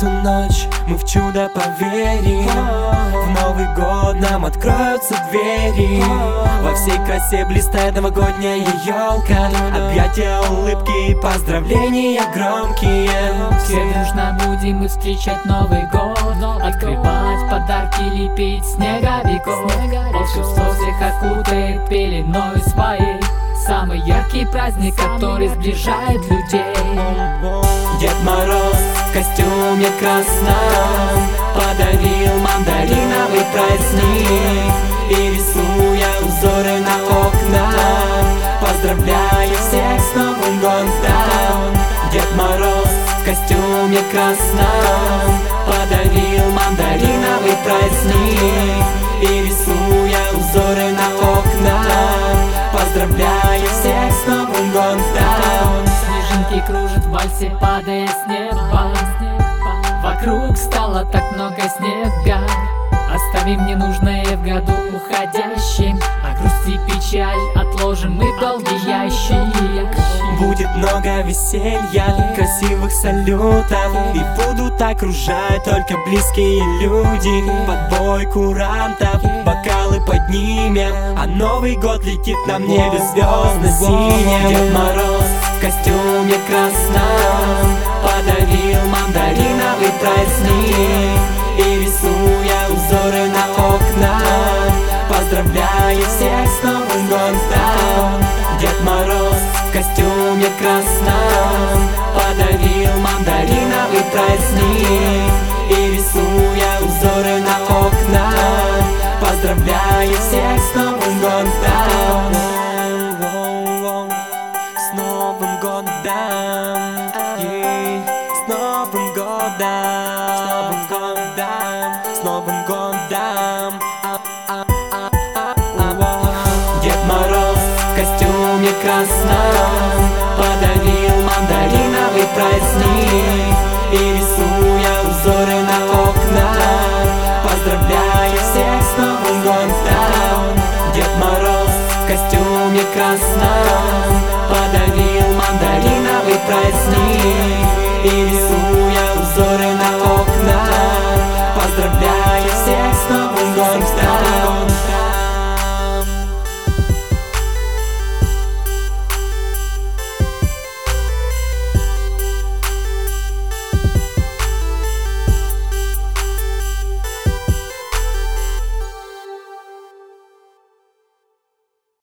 эту ночь мы в чудо поверим. В Новый год нам откроются двери. Во всей красе блистает новогодняя елка. Объятия, улыбки и поздравления громкие. Все дружно будем мы встречать Новый год, открывать подарки, лепить снеговиков. Волшебство всех окутает пеленой своей. Самый яркий праздник, который сближает людей. Дед Мороз в костюме красном подарил мандариновый праздник. И рисуя узоры на окнах, поздравляю всех с Новым годом. Дед Мороз в костюме красном подарил мандариновый праздник. И рисуя узоры на окнах, поздравляю всех с Новым годом. Снежинки кружат в вальсе, падая с неба. Вокруг стало так много снега. Оставим ненужное в году уходящем, а грусть и печаль отложим мы в долгий ящик. Будет много веселья, красивых салютов, и будут окружать только близкие люди. Под бой курантов бокалы поднимем, а Новый год летит на небе звездно-синим. Дед Мороз в костюме красном подарил мандариновый праздник. И рисуя узоры на окнах, поздравляю всех с Новым годом. Дед Мороз в костюме красном подарил мандариновый праздник. И рисуя узоры на окнах, поздравляю всех с Новым годом. С Новым годом, с Новым годом, с Новым годом. Дед Мороз в костюме красном подарил мандариновый праздник. И рисуя узоры на окнах, поздравляю всех с Новым годом. Дед Мороз в костюме красном подарил мандариновый праздник. И рисуя